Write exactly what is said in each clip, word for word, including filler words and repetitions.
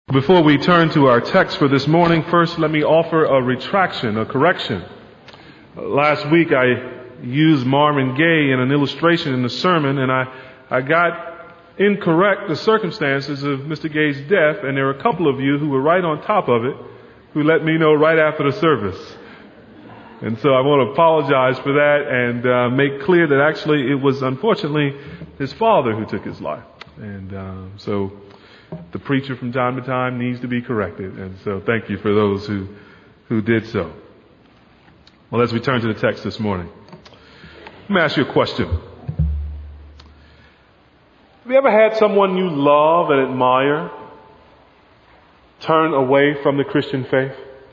Before we turn to our text for this morning, first let me offer a retraction, a correction. Last week I used Marvin Gaye in an illustration in the sermon, and I, I got incorrect the circumstances of Mister Gaye's death, and there were a couple of you who were right on top of it who let me know right after the service. And so I want to apologize for that and uh, make clear that actually it was unfortunately his father who took his life. And uh, so the preacher from time to time needs to be corrected. And so thank you for those who, who did so. Well, as we turn to the text this morning, let me ask you a question. Have you ever had someone you love and admire turn away from the Christian faith?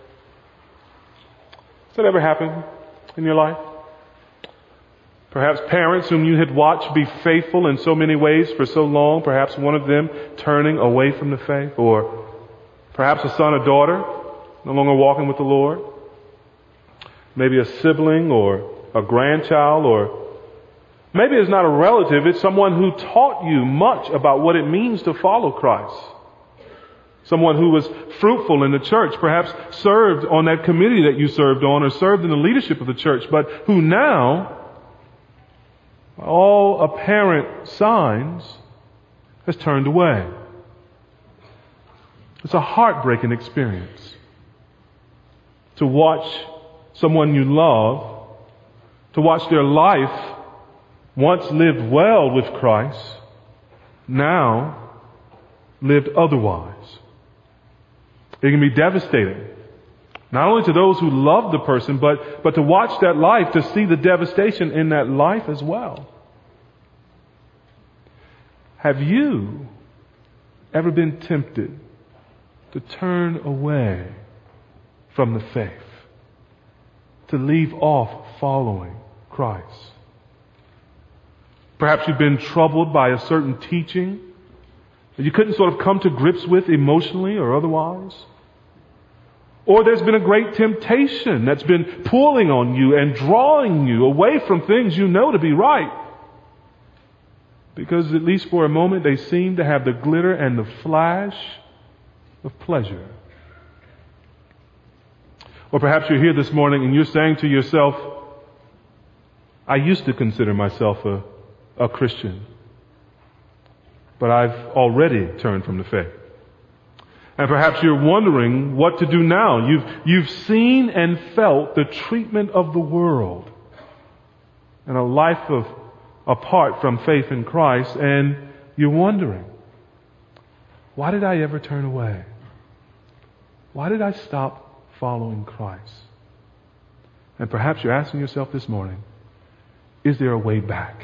Has that ever happened in your life? Perhaps parents whom you had watched be faithful in so many ways for so long, perhaps one of them turning away from the faith, or perhaps a son or daughter no longer walking with the Lord, maybe a sibling or a grandchild, or maybe it's not a relative, it's someone who taught you much about what it means to follow Christ. Someone who was fruitful in the church, perhaps served on that committee that you served on, or served in the leadership of the church, but who now, by all apparent signs, has turned away. It's a heartbreaking experience to watch someone you love, to watch their life, once lived well with Christ, now lived otherwise. It can be devastating, not only to those who love the person, but, but to watch that life, to see the devastation in that life as well. Have you ever been tempted to turn away from the faith, to leave off following Christ? Perhaps you've been troubled by a certain teaching that you couldn't sort of come to grips with emotionally or otherwise. Or there's been a great temptation that's been pulling on you and drawing you away from things you know to be right, because at least for a moment they seem to have the glitter and the flash of pleasure. Or perhaps you're here this morning and you're saying to yourself, I used to consider myself a, a Christian, but I've already turned from the faith. And perhaps you're wondering what to do now. You've, you've seen and felt the treatment of the world and a life of apart from faith in Christ, and you're wondering, why did I ever turn away? Why did I stop following Christ? And perhaps you're asking yourself this morning, is there a way back?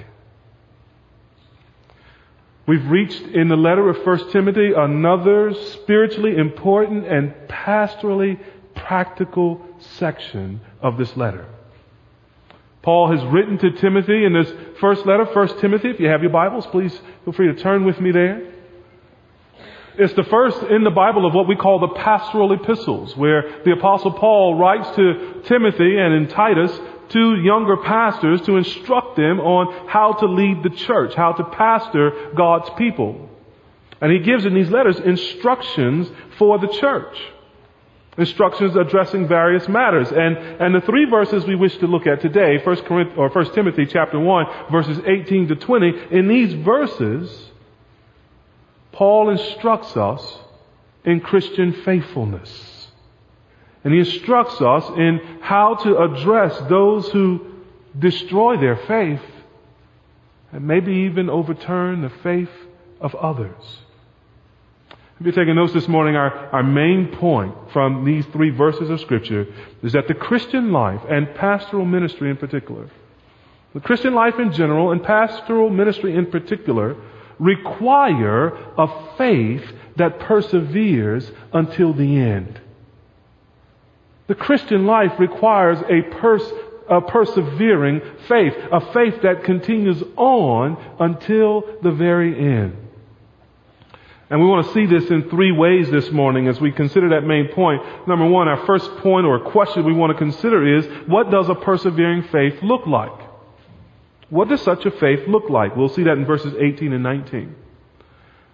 We've reached in the letter of First Timothy another spiritually important and pastorally practical section of this letter. Paul has written to Timothy in this first letter, First Timothy. If you have your Bibles, please feel free to turn with me there. It's the first in the Bible of what we call the pastoral epistles, where the Apostle Paul writes to Timothy and in Titus, two younger pastors, to instruct them on how to lead the church, how to pastor God's people. And he gives in these letters instructions for the church. Instructions addressing various matters. And, and the three verses we wish to look at today, First Corinthians, or First Timothy chapter one, verses eighteen to twenty, in these verses, Paul instructs us in Christian faithfulness. And he instructs us in how to address those who destroy their faith and maybe even overturn the faith of others. If you're taking notes this morning, our, our main point from these three verses of Scripture is that the Christian life and pastoral ministry in particular, the Christian life in general and pastoral ministry in particular, require a faith that perseveres until the end. The Christian life requires a, pers- a persevering faith, a faith that continues on until the very end. And we want to see this in three ways this morning as we consider that main point. Number one, our first point or question we want to consider is, what does a persevering faith look like? What does such a faith look like? We'll see that in verses eighteen and nineteen.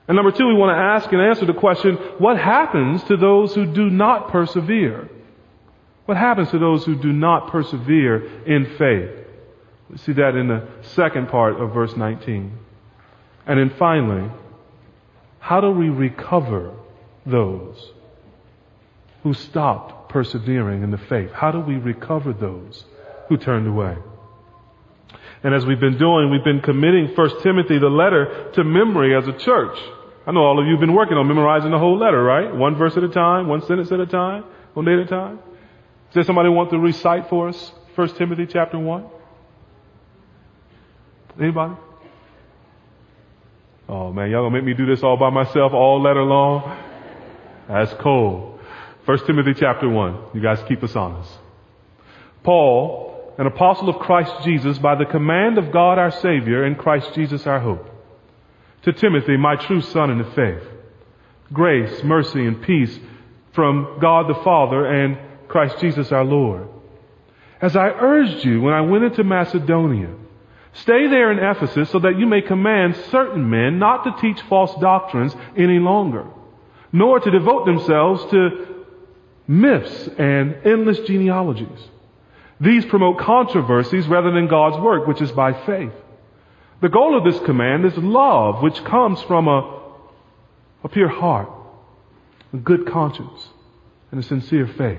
And number two, we want to ask and answer the question, what happens to those who do not persevere? What happens to those who do not persevere in faith? We see that in the second part of verse nineteen. And then finally, how do we recover those who stopped persevering in the faith? How do we recover those who turned away? And as we've been doing, we've been committing First Timothy, the letter, to memory as a church. I know all of you have been working on memorizing the whole letter, right? One verse at a time, one sentence at a time, one day at a time. Is there somebody who wants to recite for us First Timothy chapter one? Anybody? Oh man, y'all gonna make me do this all by myself all letter long? That's cold. First Timothy chapter one. You guys keep us honest. Paul, an apostle of Christ Jesus, by the command of God our Savior and Christ Jesus our hope. To Timothy, my true son in the faith. Grace, mercy, and peace from God the Father and Christ Jesus our Lord. As I urged you when I went into Macedonia, stay there in Ephesus so that you may command certain men not to teach false doctrines any longer, nor to devote themselves to myths and endless genealogies. These promote controversies rather than God's work, which is by faith. The goal of this command is love, which comes from a, a pure heart, a good conscience, and a sincere faith.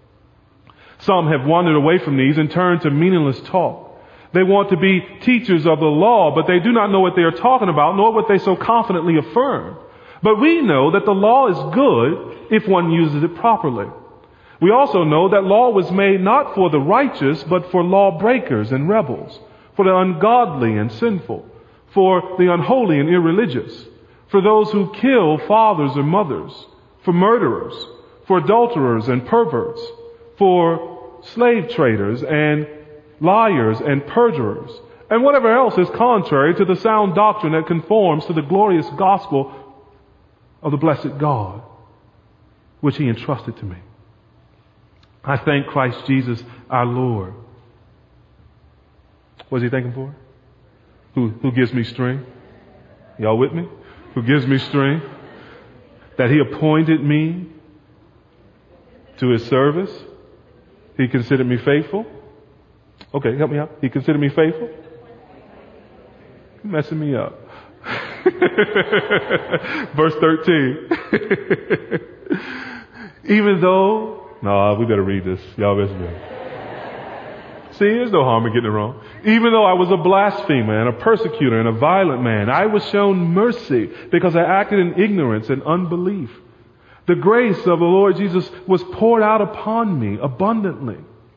Some have wandered away from these and turned to meaningless talk. They want to be teachers of the law, but they do not know what they are talking about, nor what they so confidently affirm. But we know that the law is good if one uses it properly. We also know that law was made not for the righteous, but for lawbreakers and rebels, for the ungodly and sinful, for the unholy and irreligious, for those who kill fathers or mothers, for murderers, for adulterers and perverts, for slave traders and liars and perjurers, and whatever else is contrary to the sound doctrine that conforms to the glorious gospel of the blessed God, which He entrusted to me. I thank Christ Jesus our Lord. What is He thanking for? Who, who gives me strength? Y'all with me? Who gives me strength? That He appointed me to His service. He considered me faithful. Okay, help me out. He considered me faithful. You're messing me up. Verse thirteen. Even though, no, we better read this. Y'all listen to me. See, there's no harm in getting it wrong. Even though I was a blasphemer and a persecutor and a violent man, I was shown mercy because I acted in ignorance and unbelief. The grace of the Lord Jesus was poured out upon me abundantly,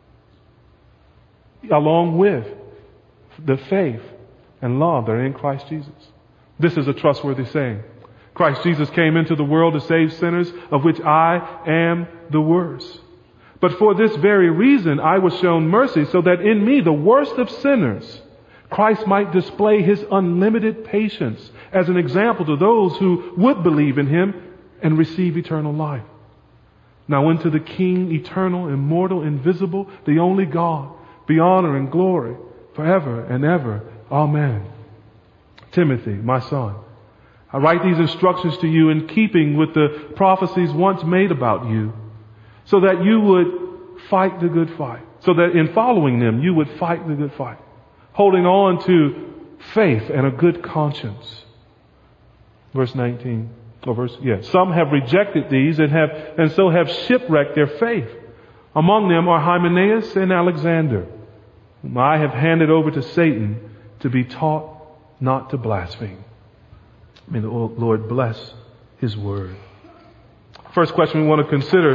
along with the faith and love that are in Christ Jesus. This is a trustworthy saying. Christ Jesus came into the world to save sinners, of which I am the worst. But for this very reason I was shown mercy, so that in me, the worst of sinners, Christ might display His unlimited patience as an example to those who would believe in Him and receive eternal life. Now unto the King, eternal, immortal, invisible, the only God, be honor and glory forever and ever. Amen. Timothy, my son, I write these instructions to you in keeping with the prophecies once made about you, so that you would fight the good fight. So that in following them, you would fight the good fight, holding on to faith and a good conscience. Verse nineteen. Or verse, yeah. Some have rejected these and have, and so have shipwrecked their faith. Among them are Hymenaeus and Alexander, whom I have handed over to Satan to be taught not to blaspheme. May the Lord bless His word. First question we want to consider.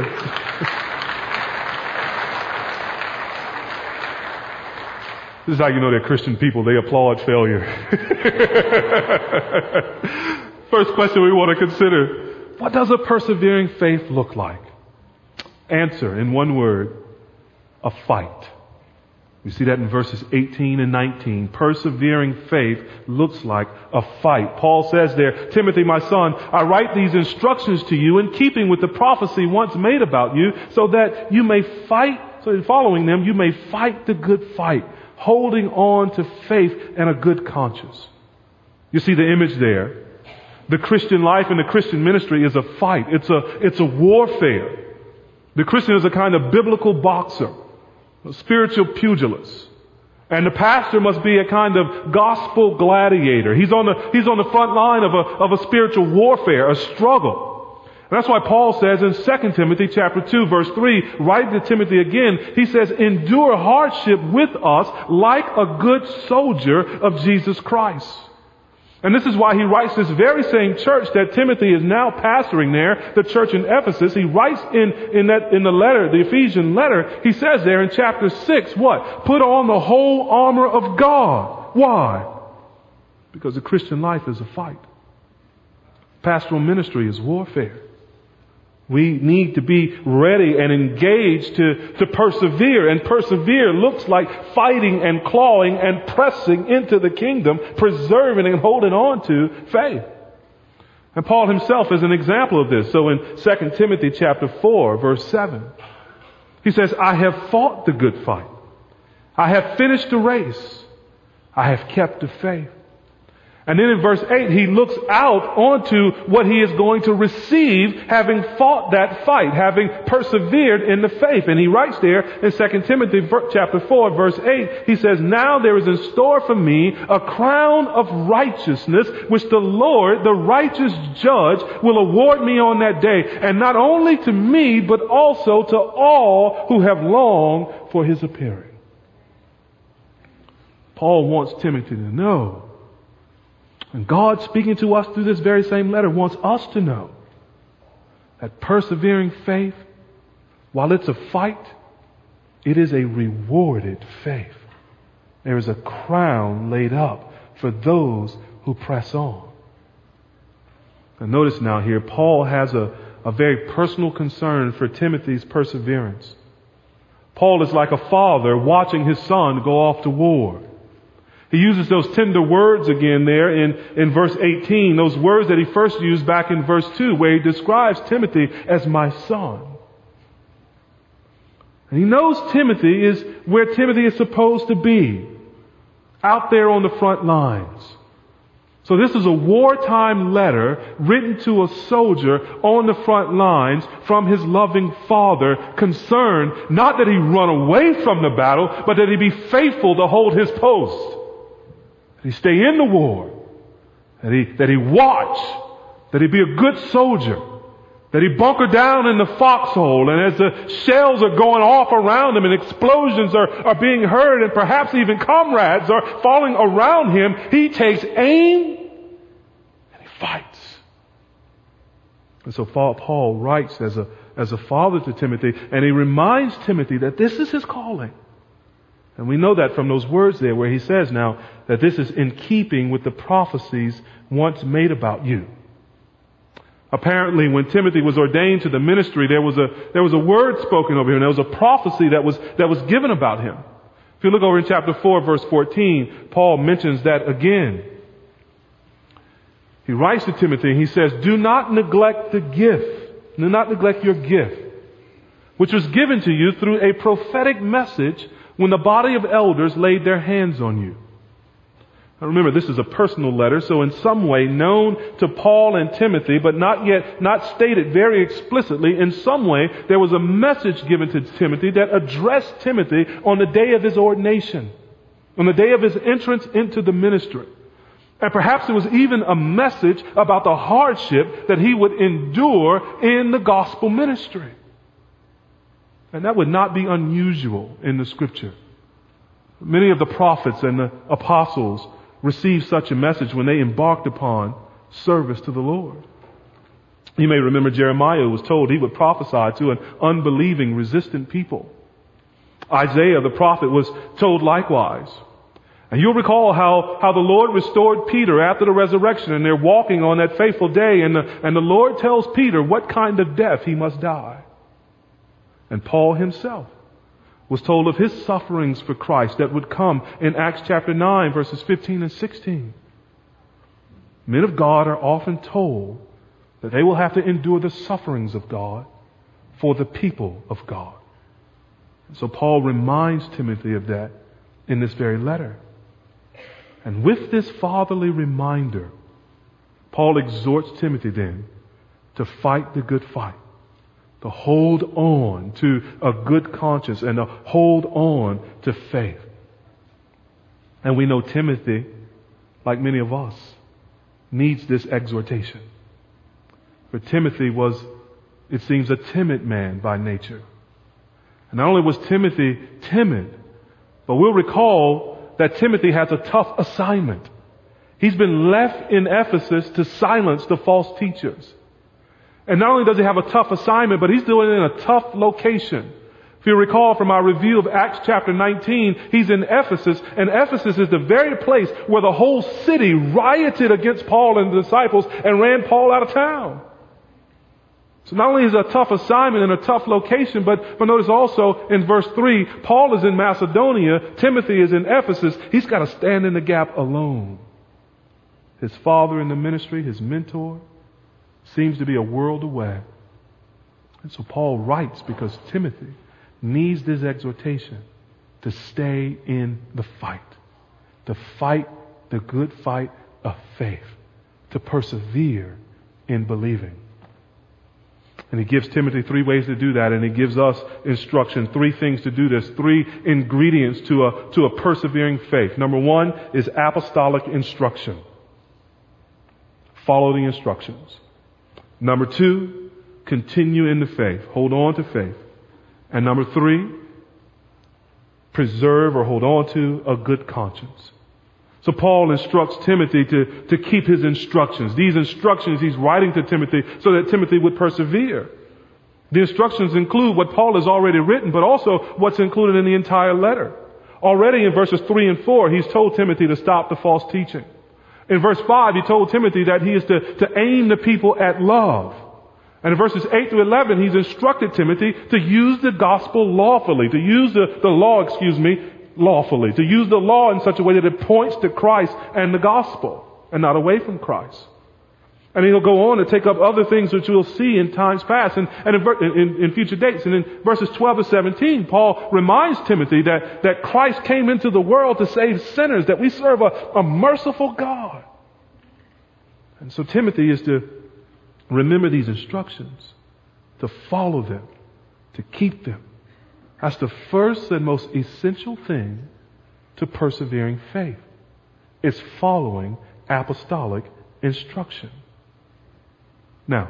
This is how you know they're Christian people. They applaud failure. First question we want to consider. What does a persevering faith look like? Answer in one word. A fight. We see that in verses eighteen and nineteen. Persevering faith looks like a fight. Paul says there, Timothy, my son, I write these instructions to you in keeping with the prophecy once made about you, so that you may fight, so in following them, you may fight the good fight, holding on to faith and a good conscience. You see the image there. The Christian life and the Christian ministry is a fight. It's a, it's a warfare. The Christian is a kind of biblical boxer, a spiritual pugilist. And the pastor must be a kind of gospel gladiator. He's on the, he's on the front line of a, of a spiritual warfare, a struggle. And that's why Paul says in Second Timothy chapter two, verse three, writing to Timothy again, he says, endure hardship with us like a good soldier of Jesus Christ. And this is why he writes this very same church that Timothy is now pastoring there, the church in Ephesus. He writes in, in that, in the letter, the Ephesian letter, he says there in chapter six, what? Put on the whole armor of God. Why? Because the Christian life is a fight. Pastoral ministry is warfare. We need to be ready and engaged to, to persevere. And persevere looks like fighting and clawing and pressing into the kingdom, preserving and holding on to faith. And Paul himself is an example of this. So in Second Timothy chapter four, verse seven, he says, I have fought the good fight. I have finished the race. I have kept the faith. And then in verse eight, he looks out onto what he is going to receive, having fought that fight, having persevered in the faith. And he writes there in Second Timothy chapter four, verse eight, he says, now there is in store for me a crown of righteousness, which the Lord, the righteous judge, will award me on that day. And not only to me, but also to all who have longed for his appearing. Paul wants Timothy to know, and God, speaking to us through this very same letter, wants us to know that persevering faith, while it's a fight, it is a rewarded faith. There is a crown laid up for those who press on. And notice now here, Paul has a, a very personal concern for Timothy's perseverance. Paul is like a father watching his son go off to war. He uses those tender words again there in, in verse eighteen, those words that he first used back in verse two, where he describes Timothy as my son. And he knows Timothy is where Timothy is supposed to be, out there on the front lines. So this is a wartime letter written to a soldier on the front lines from his loving father, concerned not that he run away from the battle, but that he be faithful to hold his post. That he stay in the war, that he, that he watch, that he be a good soldier, that he bunker down in the foxhole, and as the shells are going off around him and explosions are, are being heard and perhaps even comrades are falling around him, he takes aim and he fights. And so Paul writes as a, as a father to Timothy, and he reminds Timothy that this is his calling. And we know that from those words there where he says now that this is in keeping with the prophecies once made about you. Apparently, when Timothy was ordained to the ministry, there was a, there was a word spoken over him. There was a prophecy that was, that was given about him. If you look over in chapter four, verse fourteen, Paul mentions that again. He writes to Timothy and he says, do not neglect the gift. Do not neglect your gift, which was given to you through a prophetic message when the body of elders laid their hands on you. Now remember, this is a personal letter, so in some way known to Paul and Timothy, but not yet, not stated very explicitly. In some way, there was a message given to Timothy that addressed Timothy on the day of his ordination, on the day of his entrance into the ministry. And perhaps it was even a message about the hardship that he would endure in the gospel ministry. And that would not be unusual in the scripture. Many of the prophets and the apostles received such a message when they embarked upon service to the Lord. You may remember Jeremiah was told he would prophesy to an unbelieving, resistant people. Isaiah the prophet was told likewise. And you'll recall how, how the Lord restored Peter after the resurrection, and they're walking on that faithful day, and the, and the Lord tells Peter what kind of death he must die. And Paul himself was told of his sufferings for Christ that would come in Acts chapter nine, verses fifteen and sixteen. Men of God are often told that they will have to endure the sufferings of God for the people of God. And so Paul reminds Timothy of that in this very letter. And with this fatherly reminder, Paul exhorts Timothy then to fight the good fight, to hold on to a good conscience and to hold on to faith. And we know Timothy, like many of us, needs this exhortation. For Timothy was, it seems, a timid man by nature. And not only was Timothy timid, but we'll recall that Timothy has a tough assignment. He's been left in Ephesus to silence the false teachers. And not only does he have a tough assignment, but he's doing it in a tough location. If you recall from our review of Acts chapter nineteen, he's in Ephesus, and Ephesus is the very place where the whole city rioted against Paul and the disciples and ran Paul out of town. So not only is it a tough assignment and a tough location, but, but notice also in verse three, Paul is in Macedonia, Timothy is in Ephesus. He's got to stand in the gap alone. His father in the ministry, his mentor, seems to be a world away. And so Paul writes because Timothy needs this exhortation to stay in the fight, to fight the good fight of faith, to persevere in believing. And he gives Timothy three ways to do that, and he gives us instruction, three things to do this, three ingredients to a, to a persevering faith. Number one is apostolic instruction. Follow the instructions. Number two, continue in the faith. Hold on to faith. And number three, preserve or hold on to a good conscience. So Paul instructs Timothy to, to keep his instructions. These instructions he's writing to Timothy so that Timothy would persevere. The instructions include what Paul has already written, but also what's included in the entire letter. Already in verses three and four, he's told Timothy to stop the false teaching. In verse five, he told Timothy that he is to, to aim the people at love. And in verses eight through eleven, he's instructed Timothy to use the gospel lawfully, to use the, the law, excuse me, lawfully, to use the law in such a way that it points to Christ and the gospel and not away from Christ. And he'll go on to take up other things which we'll see in times past and, and in, in, in future dates. And in verses twelve to seventeen, Paul reminds Timothy that, that Christ came into the world to save sinners, that we serve a, a merciful God. And so Timothy is to remember these instructions, to follow them, to keep them. That's the first and most essential thing to persevering faith. It's following apostolic instruction. Now,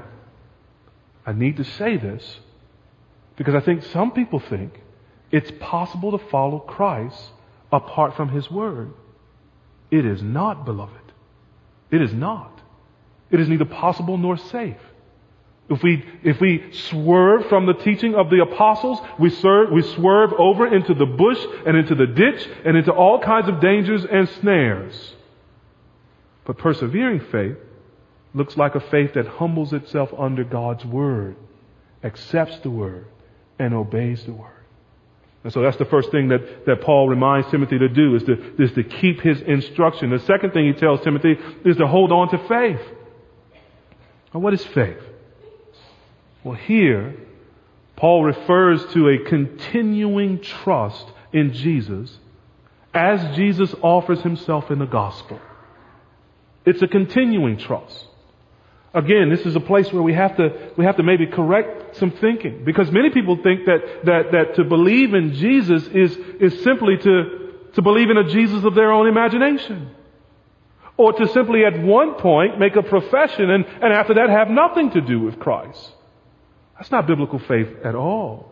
I need to say this because I think some people think it's possible to follow Christ apart from His Word. It is not, beloved. It is not. It is neither possible nor safe. If we, if we swerve from the teaching of the apostles, we serve, we swerve over into the bush and into the ditch and into all kinds of dangers and snares. But persevering faith looks like a faith that humbles itself under God's Word, accepts the Word, and obeys the Word. And so that's the first thing that, that Paul reminds Timothy to do, is to, is to keep his instruction. The second thing he tells Timothy is to hold on to faith. Now, what is faith? Well, here, Paul refers to a continuing trust in Jesus as Jesus offers Himself in the gospel. It's a continuing trust. Again, this is a place where we have to, we have to maybe correct some thinking, because many people think that, that, that to believe in Jesus is, is simply to, to believe in a Jesus of their own imagination. Or to simply at one point make a profession and, and after that have nothing to do with Christ. That's not biblical faith at all.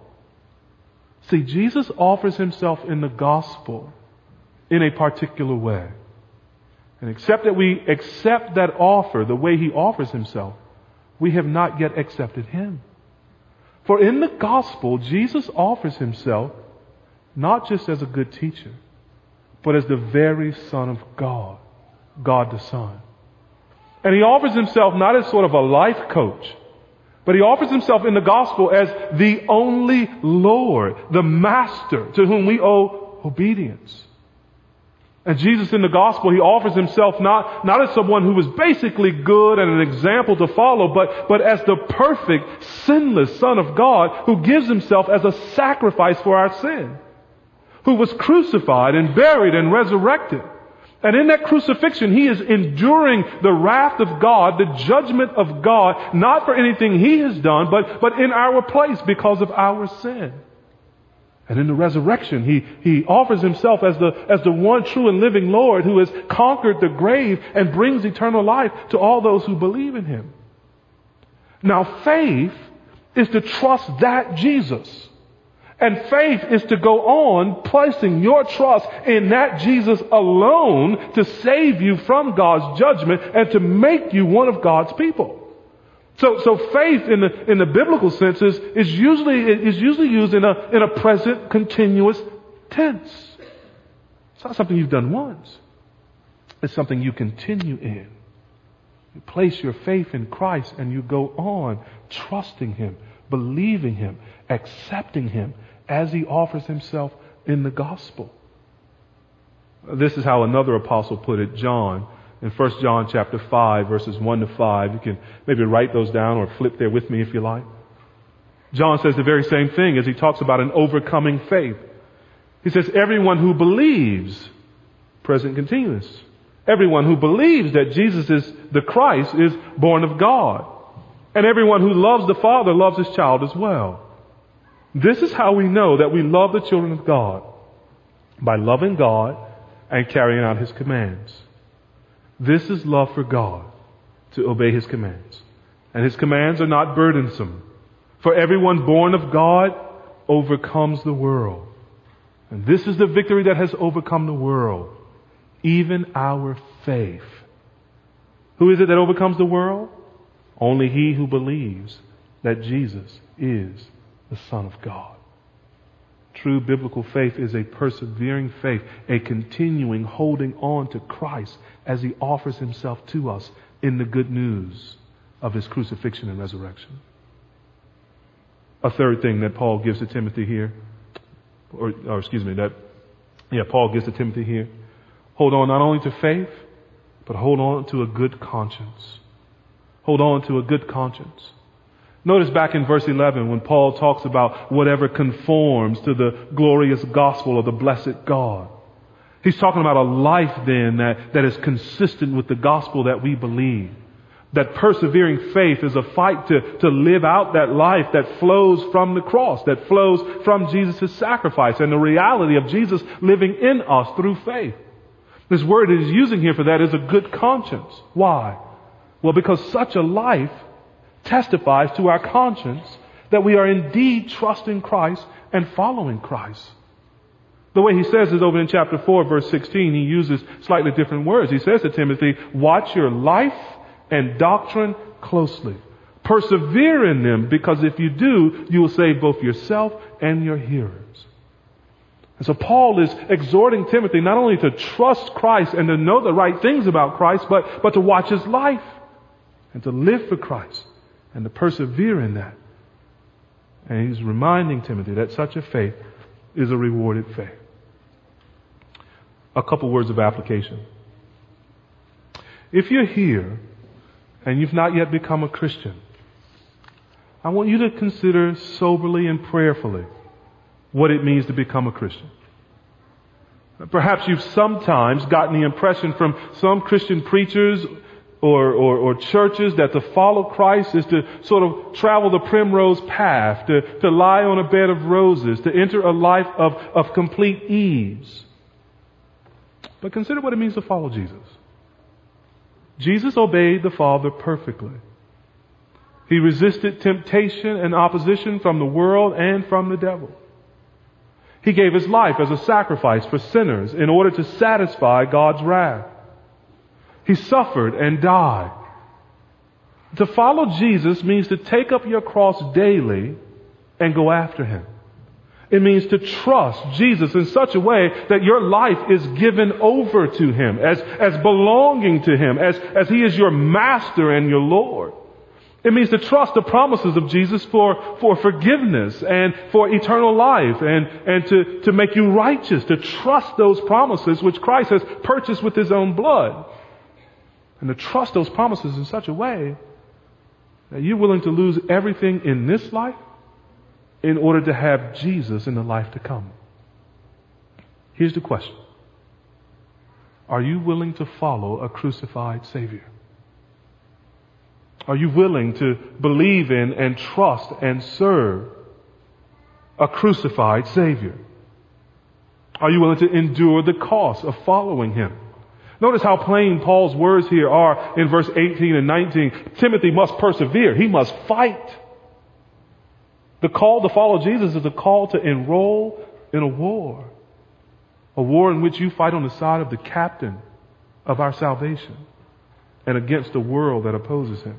See, Jesus offers Himself in the gospel in a particular way. And except that we accept that offer the way He offers Himself, we have not yet accepted Him. For in the gospel, Jesus offers Himself not just as a good teacher, but as the very Son of God, God the Son. And He offers Himself not as sort of a life coach, but He offers Himself in the gospel as the only Lord, the Master to whom we owe obedience. And Jesus in the gospel, He offers Himself not, not as someone who was basically good and an example to follow, but, but as the perfect, sinless Son of God who gives Himself as a sacrifice for our sin, who was crucified and buried and resurrected, And in that crucifixion, he is enduring the wrath of God, the judgment of God, not for anything he has done, but, but in our place because of our sin. And in the resurrection, he, he offers himself as the, as the one true and living Lord who has conquered the grave and brings eternal life to all those who believe in him. Now, faith is to trust that Jesus. And faith is to go on placing your trust in that Jesus alone to save you from God's judgment and to make you one of God's people. So, so faith in the, in the biblical sense is, is usually, is usually used in a, in a present continuous tense. It's not something you've done once. It's something you continue in. You place your faith in Christ and you go on trusting him, believing him, accepting him as he offers himself in the gospel. This is how another apostle put it, John, in First John chapter five, verses one to five. You can maybe write those down or flip there with me if you like. John says the very same thing as he talks about an overcoming faith. He says, everyone who believes, present continuous, everyone who believes that Jesus is the Christ is born of God. And everyone who loves the Father loves his child as well. This is how we know that we love the children of God, by loving God and carrying out his commands. This is love for God, to obey his commands. And his commands are not burdensome. For everyone born of God overcomes the world. And this is the victory that has overcome the world, even our faith. Who is it that overcomes the world? Only he who believes that Jesus is the Son of God. True biblical faith is a persevering faith, a continuing holding on to Christ as he offers himself to us in the good news of his crucifixion and resurrection. A third thing that Paul gives to Timothy here, or, or excuse me, that, yeah, Paul gives to Timothy here. Hold on not only to faith, but hold on to a good conscience. Hold on to a good conscience. Notice back in verse eleven when Paul talks about whatever conforms to the glorious gospel of the blessed God. He's talking about a life then that, that is consistent with the gospel that we believe. That persevering faith is a fight to, to live out that life that flows from the cross, that flows from Jesus' sacrifice and the reality of Jesus living in us through faith. This word it is using here for that is a good conscience. Why? Well, because such a life testifies to our conscience that we are indeed trusting Christ and following Christ. The way he says it over in chapter four, verse sixteen, he uses slightly different words. He says to Timothy, watch your life and doctrine closely. Persevere in them, because if you do, you will save both yourself and your hearers. And so Paul is exhorting Timothy not only to trust Christ and to know the right things about Christ, but, but to watch his life and to live for Christ and to persevere in that. And he's reminding Timothy that such a faith is a rewarded faith. A couple words of application. If you're here and you've not yet become a Christian, I want you to consider soberly and prayerfully what it means to become a Christian. Perhaps you've sometimes gotten the impression from some Christian preachers or, or, or churches that to follow Christ is to sort of travel the primrose path, to, to lie on a bed of roses, to enter a life of, of complete ease. But consider what it means to follow Jesus. Jesus obeyed the Father perfectly. He resisted temptation and opposition from the world and from the devil. He gave his life as a sacrifice for sinners in order to satisfy God's wrath. He suffered and died. To follow Jesus means to take up your cross daily and go after him. It means to trust Jesus in such a way that your life is given over to him as, as belonging to him, as, as he is your master and your Lord. It means to trust the promises of Jesus for, for forgiveness and for eternal life and, and to, to make you righteous, to trust those promises which Christ has purchased with his own blood. And to trust those promises in such a way that you're willing to lose everything in this life in order to have Jesus in the life to come. Here's the question. Are you willing to follow a crucified Savior? Are you willing to believe in and trust and serve a crucified Savior? Are you willing to endure the cost of following Him? Notice how plain Paul's words here are in verse eighteen and nineteen. Timothy must persevere. He must fight. The call to follow Jesus is a call to enroll in a war. A war in which you fight on the side of the captain of our salvation and against a world that opposes Him.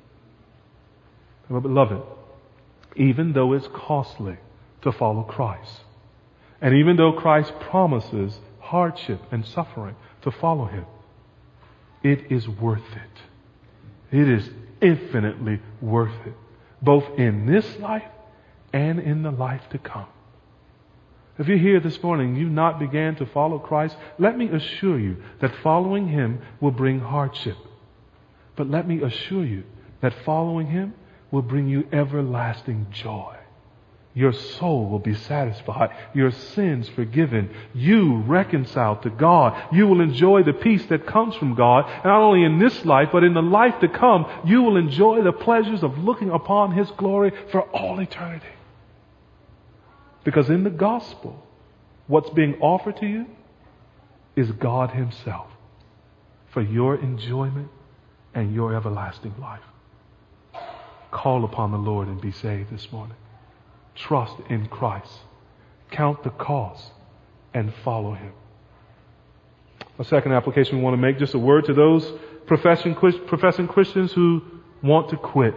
My beloved, even though it's costly to follow Christ, and even though Christ promises hardship and suffering to follow Him, it is worth it. It is infinitely worth it, both in this life and in the life to come. If you're here this morning, you've not began to follow Christ, let me assure you that following Him will bring hardship. But let me assure you that following Him will bring you everlasting joy. Your soul will be satisfied. Your sins forgiven. You reconciled to God. You will enjoy the peace that comes from God. Not only in this life, but in the life to come, you will enjoy the pleasures of looking upon His glory for all eternity. Because in the gospel, what's being offered to you is God Himself for your enjoyment and your everlasting life. Call upon the Lord and be saved this morning. Trust in Christ. Count the cost and follow Him. A second application we want to make, just a word to those professing, professing Christians who want to quit.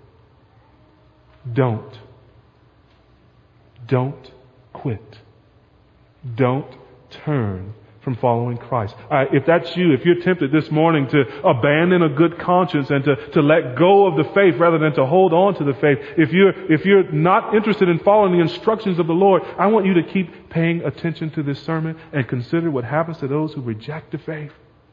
Don't. Don't quit. Don't turn from following Christ. Uh, if that's you, if you're tempted this morning to abandon a good conscience and to, to let go of the faith rather than to hold on to the faith, if you're, if you're not interested in following the instructions of the Lord, I want you to keep paying attention to this sermon and consider what happens to those who reject the faith.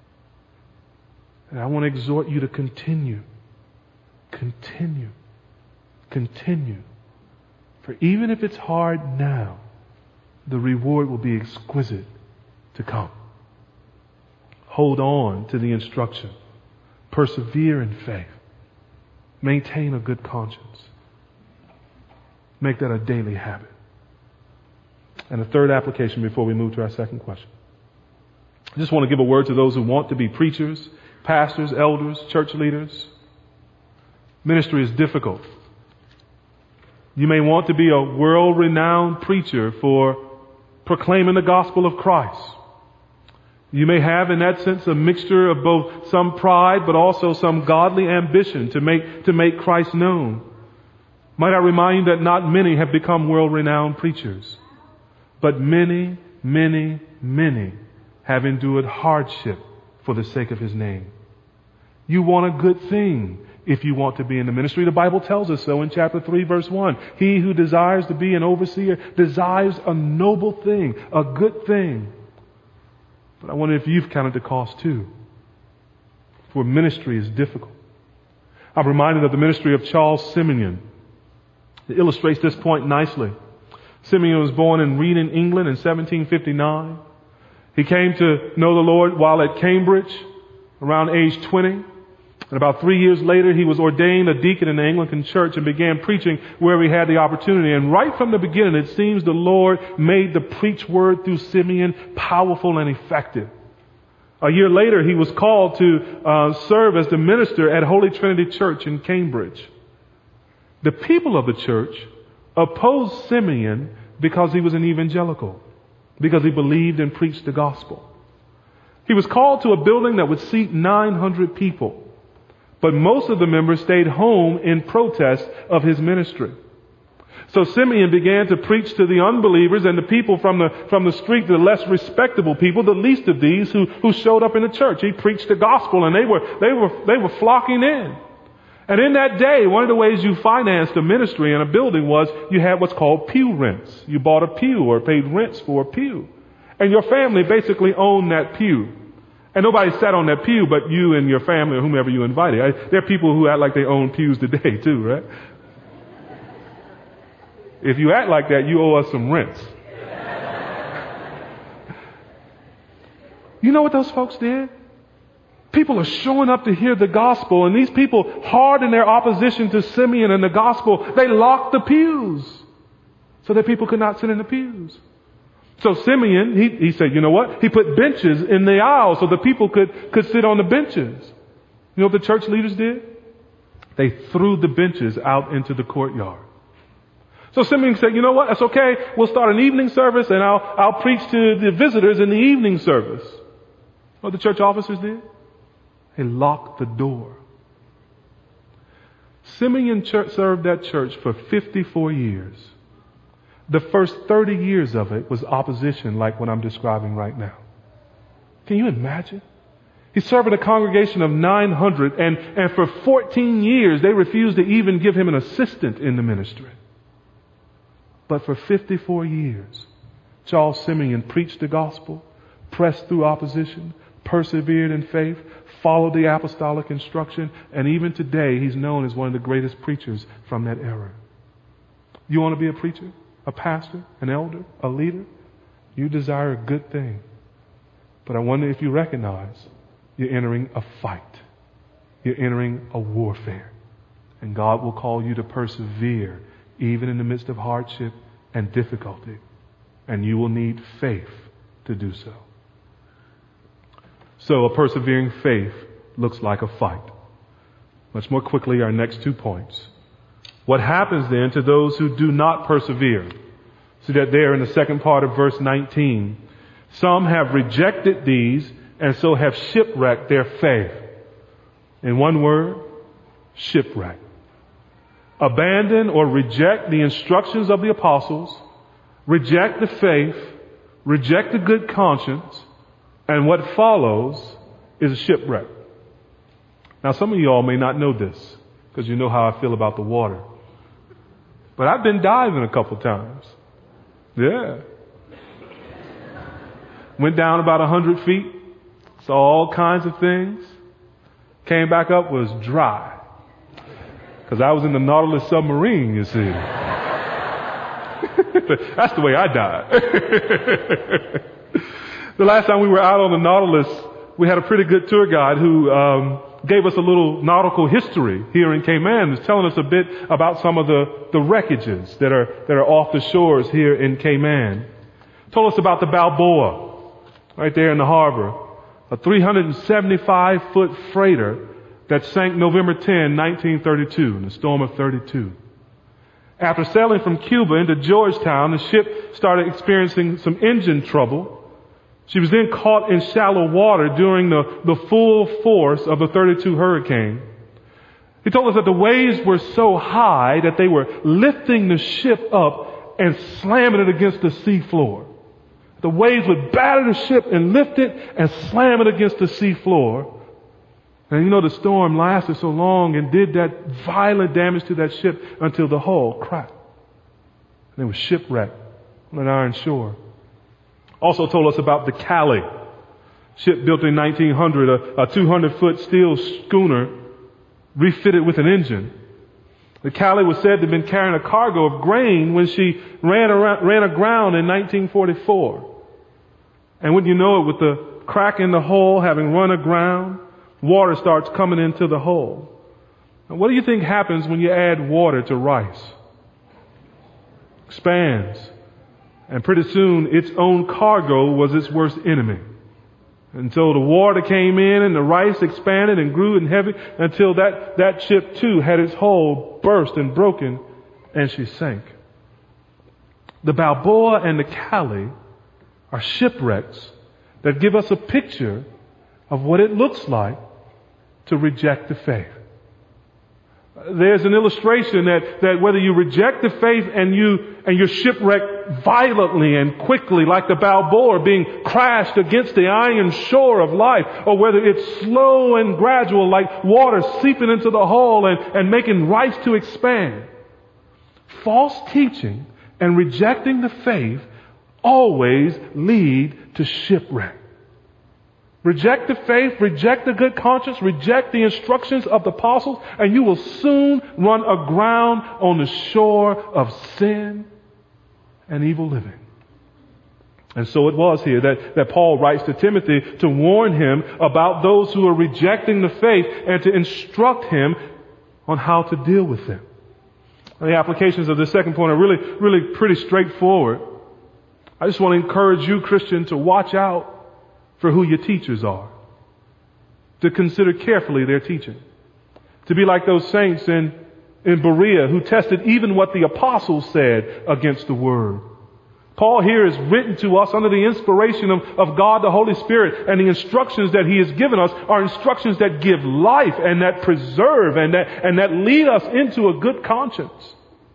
And I want to exhort you to continue, continue, continue. For even if it's hard now, the reward will be exquisite to come. Hold on to the instruction. Persevere in faith. Maintain a good conscience. Make that a daily habit. And a third application before we move to our second question. I just want to give a word to those who want to be preachers, pastors, elders, church leaders. Ministry is difficult. You may want to be a world-renowned preacher for proclaiming the gospel of Christ. You may have, in that sense, a mixture of both some pride but also some godly ambition to make, to make Christ known. Might I remind you that not many have become world-renowned preachers, but many, many, many have endured hardship for the sake of His name. You want a good thing if you want to be in the ministry. The Bible tells us so in chapter three, verse one. He who desires to be an overseer desires a noble thing, a good thing. But I wonder if you've counted the cost too. For ministry is difficult. I'm reminded of the ministry of Charles Simeon. It illustrates this point nicely. Simeon was born in Reading, England in seventeen fifty-nine. He came to know the Lord while at Cambridge around age twenty. And about three years later, he was ordained a deacon in the Anglican church and began preaching where he had the opportunity. And right from the beginning, it seems the Lord made the preach word through Simeon powerful and effective. A year later, he was called to uh, serve as the minister at Holy Trinity Church in Cambridge. The people of the church opposed Simeon because he was an evangelical, because he believed and preached the gospel. He was called to a building that would seat nine hundred people. But most of the members stayed home in protest of his ministry. So Simeon began to preach to the unbelievers and the people from the, from the street, the less respectable people, the least of these who, who showed up in the church. He preached the gospel and they were, they were, they were flocking in. And in that day, one of the ways you financed a ministry in a building was you had what's called pew rents. You bought a pew or paid rents for a pew. And your family basically owned that pew. And nobody sat on that pew but you and your family or whomever you invited. I, there are people who act like they own pews today too, right? If you act like that, you owe us some rents. You know what those folks did? People are showing up to hear the gospel, and these people, hard in their opposition to Simeon and the gospel, they locked the pews so that people could not sit in the pews. So Simeon, he, he said, you know what? He put benches in the aisle so the people could, could sit on the benches. You know what the church leaders did? They threw the benches out into the courtyard. So Simeon said, you know what? That's okay. We'll start an evening service and I'll, I'll preach to the visitors in the evening service. What the church officers did? They locked the door. Simeon church served that church for fifty-four years. The first thirty years of it was opposition like what I'm describing right now. Can you imagine? He served in a congregation of nine hundred, and, and for fourteen years they refused to even give him an assistant in the ministry. But for fifty-four years, Charles Simeon preached the gospel, pressed through opposition, persevered in faith, followed the apostolic instruction, and even today he's known as one of the greatest preachers from that era. You want to be a preacher, a pastor, an elder, a leader? You desire a good thing. But I wonder if you recognize you're entering a fight. You're entering a warfare. And God will call you to persevere even in the midst of hardship and difficulty. And you will need faith to do so. So a persevering faith looks like a fight. Much more quickly, our next two points. What happens then to those who do not persevere? See that there in the second part of verse nineteen. Some have rejected these and so have shipwrecked their faith. In one word, shipwreck. Abandon or reject the instructions of the apostles, reject the faith, reject the good conscience, and what follows is a shipwreck. Now, some of you all may not know this because you know how I feel about the water. But I've been diving a couple times. Yeah. Went down about a hundred feet, saw all kinds of things. Came back up, was dry. Because I was in the Nautilus submarine, you see. That's the way I died. The last time we were out on the Nautilus, we had a pretty good tour guide who um, gave us a little nautical history here in Cayman. He's telling us a bit about some of the, the wreckages that are that are off the shores here in Cayman. Told us about the Balboa, right there in the harbor, a three hundred seventy-five foot freighter that sank November tenth, nineteen thirty-two, in a storm of thirty-two. After sailing from Cuba into Georgetown, the ship started experiencing some engine trouble. She was then caught in shallow water during the, the full force of the thirty-two hurricane. He told us that the waves were so high that they were lifting the ship up and slamming it against the sea floor. The waves would batter the ship and lift it and slam it against the sea floor. And you know, the storm lasted so long and did that violent damage to that ship until the hull cracked. And it was shipwrecked on an iron shore. Also told us about the Cali, ship built in nineteen hundred, a, a two hundred foot steel schooner refitted with an engine. The Cali was said to have been carrying a cargo of grain when she ran around, ran aground in nineteen forty-four. And wouldn't you know it, with the crack in the hull having run aground, water starts coming into the hull. Now, what do you think happens when you add water to rice? Expands. And pretty soon, its own cargo was its worst enemy. And so the water came in and the rice expanded and grew and heavy until that, that ship too had its hull burst and broken and she sank. The Balboa and the Cali are shipwrecks that give us a picture of what it looks like to reject the faith. There's an illustration that, that whether you reject the faith and you and you're shipwrecked violently and quickly, like the Balboa being crashed against the iron shore of life, or whether it's slow and gradual, like water seeping into the hull and, and making rice to expand. False teaching and rejecting the faith always lead to shipwreck. Reject the faith, reject the good conscience, reject the instructions of the apostles, and you will soon run aground on the shore of sin and evil living. And so it was here that, that Paul writes to Timothy to warn him about those who are rejecting the faith and to instruct him on how to deal with them. And the applications of the second point are really, really pretty straightforward. I just want to encourage you, Christian, to watch out for who your teachers are. To consider carefully their teaching. To be like those saints in, in Berea who tested even what the apostles said against the word. Paul here is written to us under the inspiration of, of God the Holy Spirit, and the instructions that he has given us are instructions that give life and that preserve and that, and that lead us into a good conscience.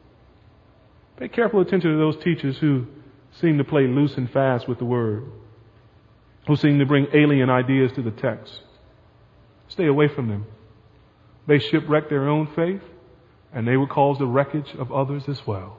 Pay careful attention to those teachers who seem to play loose and fast with the word, who seem to bring alien ideas to the text. Stay away from them. They shipwreck their own faith, and they will cause the wreckage of others as well.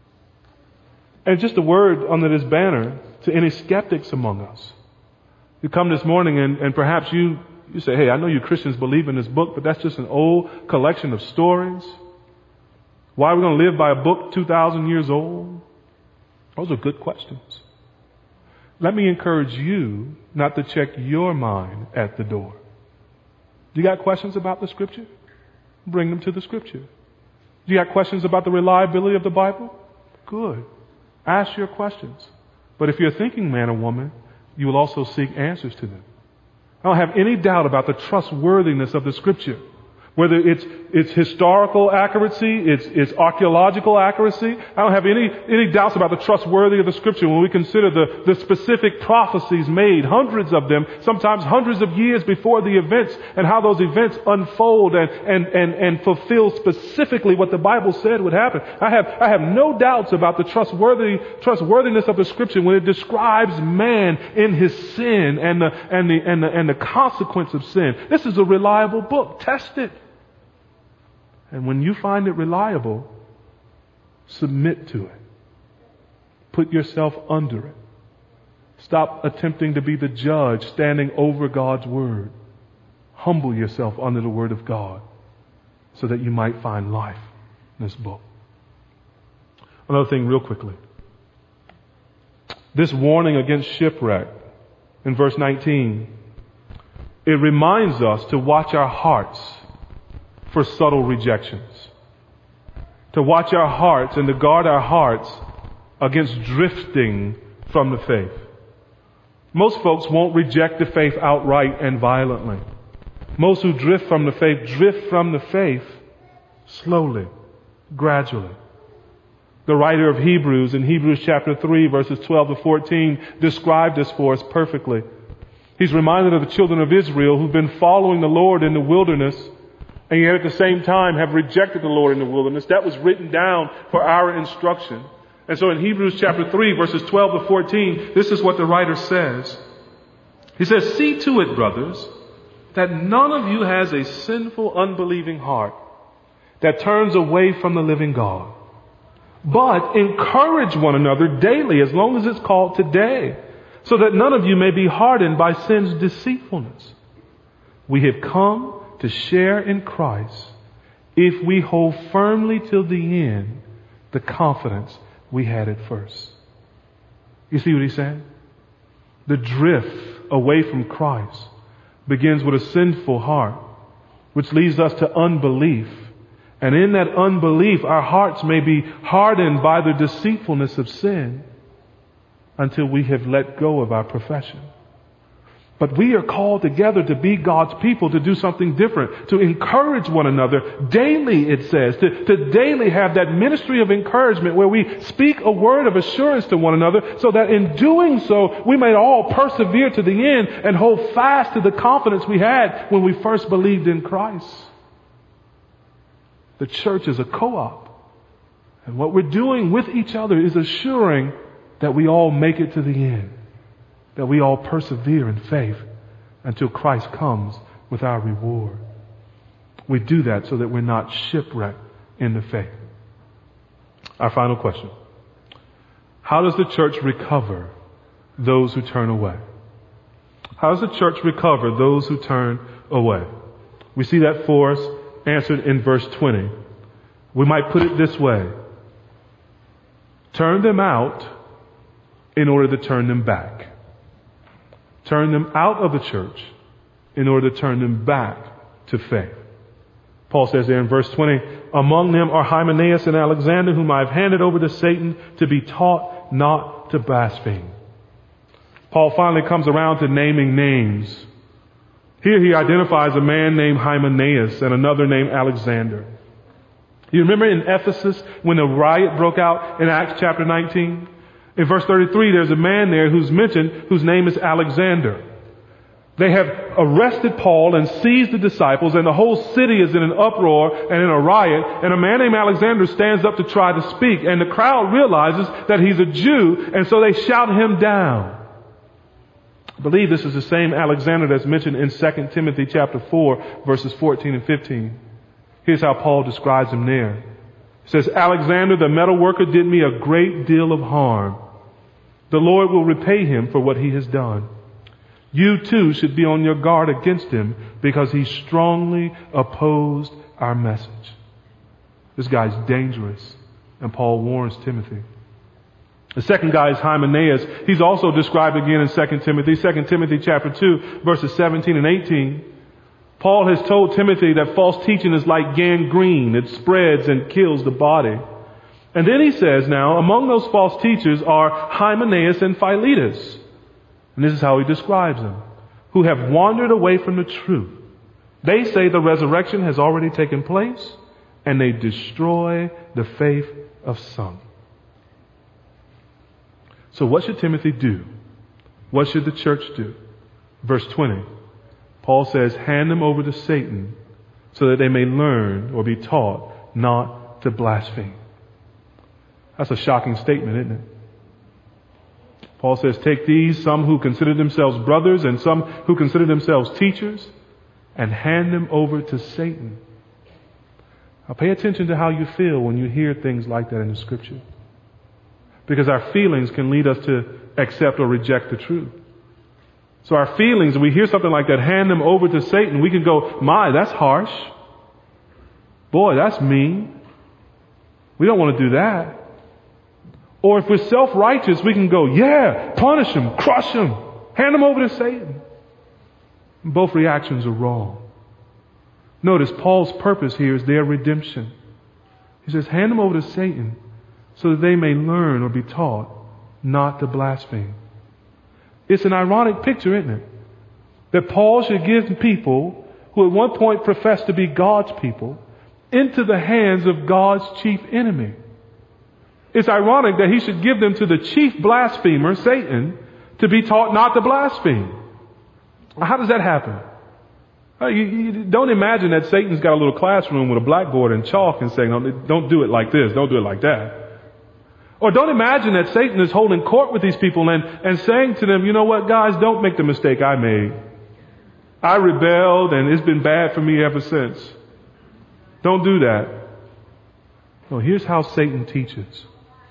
And just a word under this banner to any skeptics among us. You come this morning and, and perhaps you, you say, hey, I know you Christians believe in this book, but that's just an old collection of stories. Why are we going to live by a book two thousand years old? Those are good questions. Let me encourage you not to check your mind at the door. You got questions about the Scripture? Bring them to the Scripture. You got questions about the reliability of the Bible? Good. Ask your questions. But if you're a thinking man or woman, you will also seek answers to them. I don't have any doubt about the trustworthiness of the Scripture. Whether it's it's historical accuracy, it's it's archaeological accuracy. I don't have any any doubts about the trustworthiness of the Scripture when we consider the, the specific prophecies made, hundreds of them, sometimes hundreds of years before the events, and how those events unfold and and and, and fulfill specifically what the Bible said would happen. I have I have no doubts about the trustworthy trustworthiness of the Scripture when it describes man in his sin and the and the and the and the consequence of sin. This is a reliable book. Test it. And when you find it reliable, submit to it. Put yourself under it. Stop attempting to be the judge standing over God's Word. Humble yourself under the Word of God so that you might find life in this book. Another thing real quickly. This warning against shipwreck in verse nineteen, it reminds us to watch our hearts for subtle rejections. To watch our hearts and to guard our hearts against drifting from the faith. Most folks won't reject the faith outright and violently. Most who drift from the faith drift from the faith slowly, gradually. The writer of Hebrews in Hebrews chapter three verses twelve to fourteen described this for us perfectly. He's reminded of the children of Israel who've been following the Lord in the wilderness, and yet at the same time have rejected the Lord in the wilderness. That was written down for our instruction. And so in Hebrews chapter three, verses twelve to fourteen, this is what the writer says. He says, see to it, brothers, that none of you has a sinful, unbelieving heart that turns away from the living God. But encourage one another daily, as long as it's called today, so that none of you may be hardened by sin's deceitfulness. We have come to share in Christ if we hold firmly till the end the confidence we had at first. You see what he's saying? The drift away from Christ begins with a sinful heart, which leads us to unbelief. And in that unbelief, our hearts may be hardened by the deceitfulness of sin until we have let go of our profession. But we are called together to be God's people, to do something different, to encourage one another daily, it says, to, to daily have that ministry of encouragement where we speak a word of assurance to one another so that in doing so, we may all persevere to the end and hold fast to the confidence we had when we first believed in Christ. The church is a co-op. And what we're doing with each other is assuring that we all make it to the end. That we all persevere in faith until Christ comes with our reward. We do that so that we're not shipwrecked in the faith. Our final question. How does the church recover those who turn away? How does the church recover those who turn away? We see that for us answered in verse twenty. We might put it this way. Turn them out in order to turn them back. Turn them out of the church in order to turn them back to faith. Paul says there in verse twenty, among them are Hymenaeus and Alexander, whom I have handed over to Satan to be taught not to blaspheme. Paul finally comes around to naming names. Here he identifies a man named Hymenaeus and another named Alexander. You remember in Ephesus when the riot broke out in Acts chapter nineteen? In verse thirty-three, there's a man there who's mentioned whose name is Alexander. They have arrested Paul and seized the disciples, and the whole city is in an uproar and in a riot, and a man named Alexander stands up to try to speak, and the crowd realizes that he's a Jew, and so they shout him down. I believe this is the same Alexander that's mentioned in Second Timothy chapter four, verses fourteen and fifteen. Here's how Paul describes him there. He says, Alexander the metal worker did me a great deal of harm. The Lord will repay him for what he has done. You too should be on your guard against him because he strongly opposed our message. This guy's dangerous, and Paul warns Timothy. The second guy is Hymenaeus. He's also described again in Second Timothy. Second Timothy chapter two, verses seventeen and eighteen. Paul has told Timothy that false teaching is like gangrene. It spreads and kills the body. And then he says now, among those false teachers are Hymenaeus and Philetus. And this is how he describes them. Who have wandered away from the truth. They say the resurrection has already taken place, and they destroy the faith of some. So what should Timothy do? What should the church do? Verse twenty. Paul says, hand them over to Satan so that they may learn or be taught not to blaspheme. That's a shocking statement, isn't it? Paul says, take these, some who consider themselves brothers and some who consider themselves teachers, and hand them over to Satan. Now pay attention to how you feel when you hear things like that in the Scripture. Because our feelings can lead us to accept or reject the truth. So our feelings, when we hear something like that, hand them over to Satan, we can go, my, that's harsh. Boy, that's mean. We don't want to do that. Or if we're self-righteous, we can go, yeah, punish him, crush him, hand him over to Satan. Both reactions are wrong. Notice Paul's purpose here is their redemption. He says, hand them over to Satan so that they may learn or be taught not to blaspheme. It's an ironic picture, isn't it? That Paul should give people who at one point professed to be God's people into the hands of God's chief enemy. It's ironic that he should give them to the chief blasphemer, Satan, to be taught not to blaspheme. How does that happen? You, you don't imagine that Satan's got a little classroom with a blackboard and chalk and saying, no, don't do it like this, don't do it like that. Or don't imagine that Satan is holding court with these people and, and saying to them, you know what, guys, don't make the mistake I made. I rebelled and it's been bad for me ever since. Don't do that. No, here's how Satan teaches.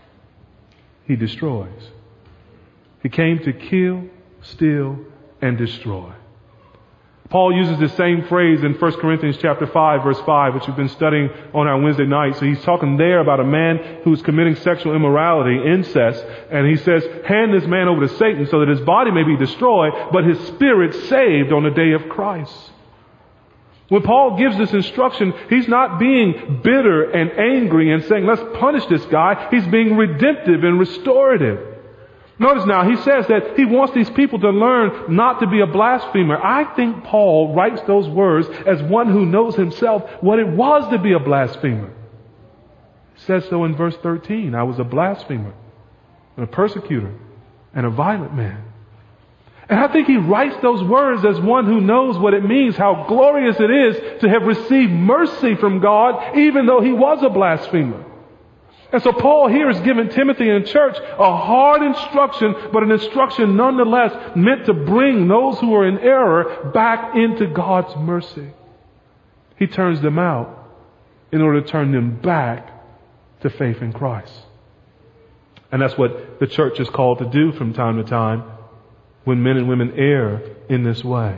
He destroys. He came to kill, steal, and destroy. Paul uses the same phrase in First Corinthians chapter five, verse five, which we've been studying on our Wednesday night. So he's talking there about a man who's committing sexual immorality, incest, and he says, hand this man over to Satan so that his body may be destroyed, but his spirit saved on the day of Christ. When Paul gives this instruction, he's not being bitter and angry and saying, let's punish this guy. He's being redemptive and restorative. Notice now, he says that he wants these people to learn not to be a blasphemer. I think Paul writes those words as one who knows himself what it was to be a blasphemer. He says so in verse thirteen, I was a blasphemer and a persecutor and a violent man. And I think he writes those words as one who knows what it means, how glorious it is to have received mercy from God, even though he was a blasphemer. And so Paul here is giving Timothy and the church a hard instruction, but an instruction nonetheless meant to bring those who are in error back into God's mercy. He turns them out in order to turn them back to faith in Christ. And that's what the church is called to do from time to time when men and women err in this way.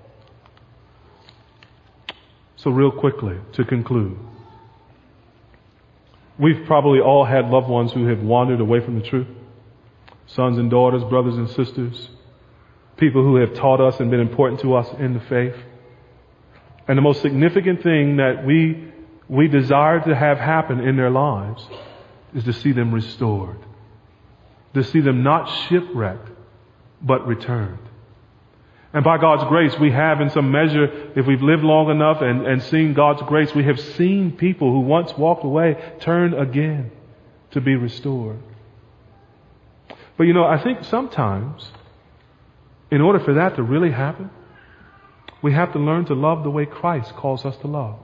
So real quickly, to conclude, we've probably all had loved ones who have wandered away from the truth. sons and daughters, brothers and sisters, people who have taught us and been important to us in the faith. And the most significant thing that we we desire to have happen in their lives is to see them restored, to see them not shipwrecked, but returned. And by God's grace, we have in some measure, if we've lived long enough and, and seen God's grace, we have seen people who once walked away turn again to be restored. But you know, I think sometimes, in order for that to really happen, we have to learn to love the way Christ calls us to love.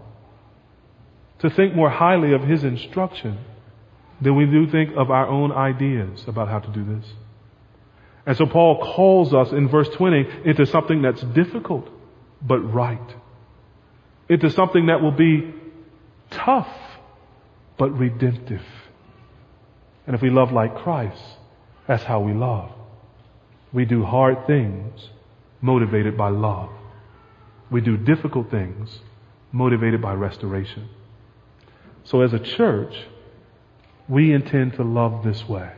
To think more highly of His instruction than we do think of our own ideas about how to do this. And so Paul calls us in verse twenty into something that's difficult but right. Into something that will be tough but redemptive. And if we love like Christ, that's how we love. We do hard things motivated by love. We do difficult things motivated by restoration. So as a church, we intend to love this way.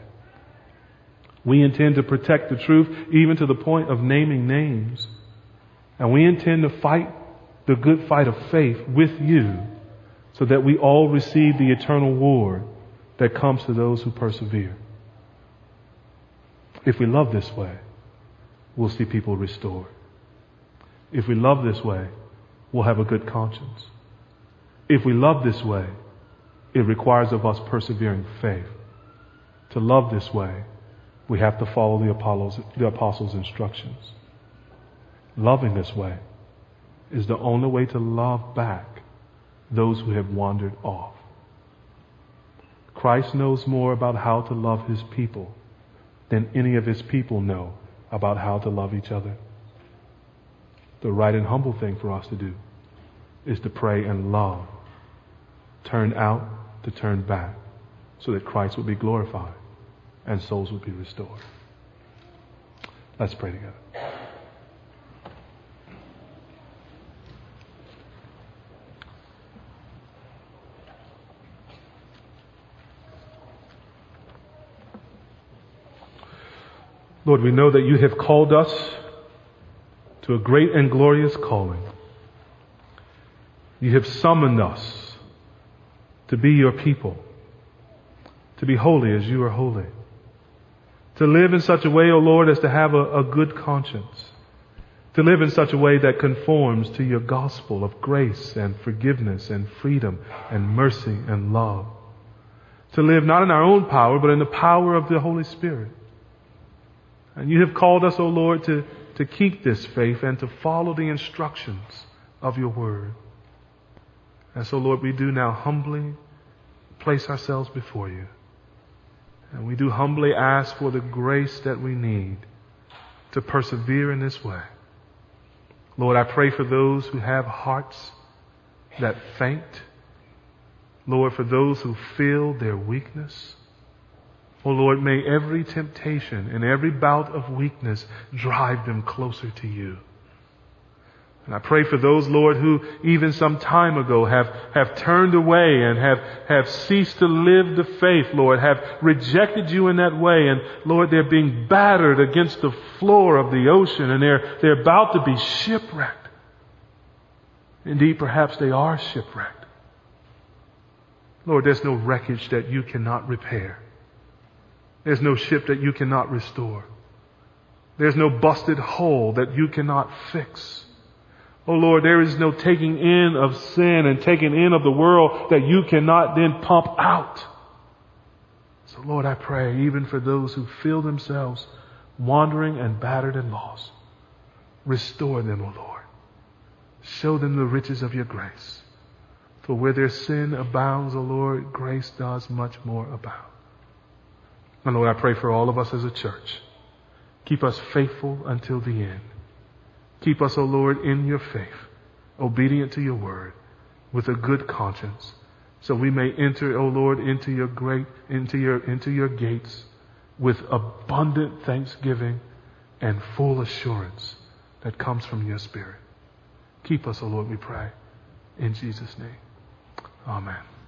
We intend to protect the truth even to the point of naming names. And we intend to fight the good fight of faith with you so that we all receive the eternal reward that comes to those who persevere. If we love this way, we'll see people restored. If we love this way, we'll have a good conscience. If we love this way, it requires of us persevering faith. To love this way, we have to follow the apostles, the apostles' instructions. Loving this way is the only way to love back those who have wandered off. Christ knows more about how to love His people than any of His people know about how to love each other. The right and humble thing for us to do is to pray and love. Turn out to turn back so that Christ would be glorified and souls would be restored. Let's pray together. Lord, we know that you have called us to a great and glorious calling. You have summoned us to be your people, to be holy as you are holy, to live in such a way, O Lord, as to have a, a good conscience, to live in such a way that conforms to your gospel of grace and forgiveness and freedom and mercy and love, to live not in our own power, but in the power of the Holy Spirit. And you have called us, O Lord, to, to keep this faith and to follow the instructions of your word. And so, Lord, we do now humbly place ourselves before you. And we do humbly ask for the grace that we need to persevere in this way. Lord, I pray for those who have hearts that faint. Lord, for those who feel their weakness. Oh Lord, may every temptation and every bout of weakness drive them closer to you. And I pray for those, Lord, who even some time ago have, have turned away and have, have ceased to live the faith, Lord, have rejected you in that way. And Lord, they're being battered against the floor of the ocean and they're, they're about to be shipwrecked. Indeed, perhaps they are shipwrecked. Lord, there's no wreckage that you cannot repair. There's no ship that you cannot restore. There's no busted hole that you cannot fix. Oh Lord, there is no taking in of sin and taking in of the world that you cannot then pump out. So Lord, I pray even for those who feel themselves wandering and battered and lost, restore them, O Lord. Show them the riches of your grace. For where their sin abounds, O Lord, grace does much more abound. And Lord, I pray for all of us as a church. Keep us faithful until the end. Keep us, O Lord, in your faith, obedient to your word, with a good conscience, so we may enter, O Lord, into your great, into your, into your gates with abundant thanksgiving and full assurance that comes from your Spirit. Keep us, O Lord, we pray. In Jesus' name. Amen.